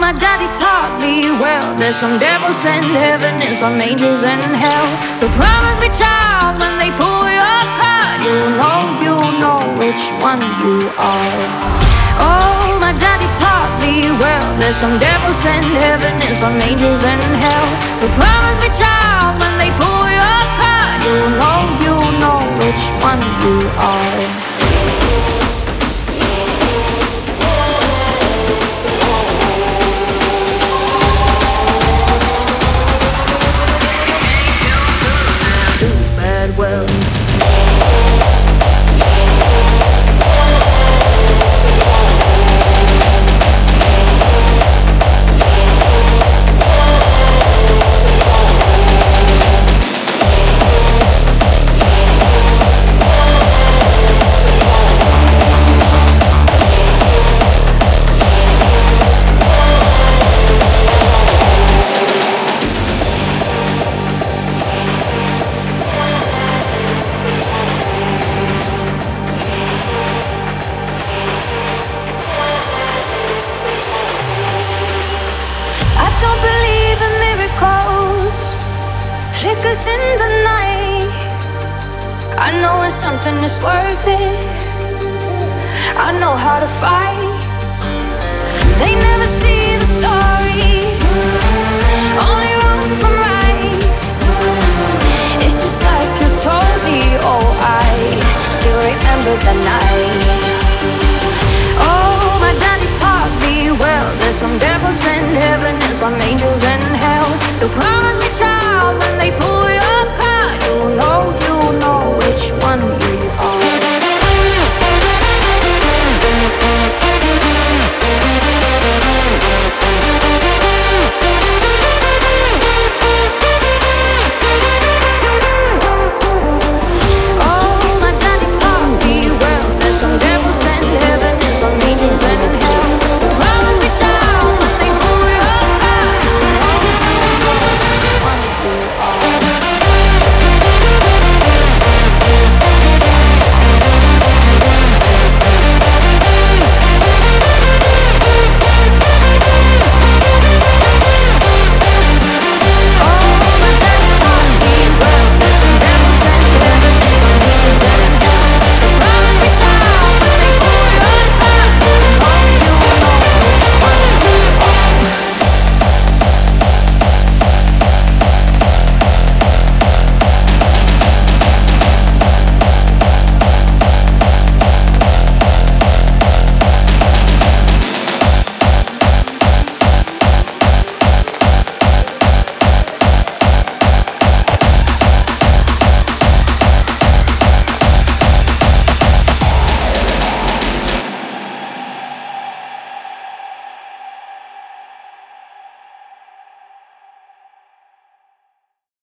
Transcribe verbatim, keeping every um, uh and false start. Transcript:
my daddy taught me well. There's some devils in heaven and some angels in hell. So promise me, child, when they pull your card, you'll know, you'll know which one you are. Oh, my daddy taught me well. There's some devils in heaven and some angels in hell. So promise me, child, when they pull your card, you'll know, you'll know which one you are. Well, flickers in the night. I know when something is worth it. I know how to fight.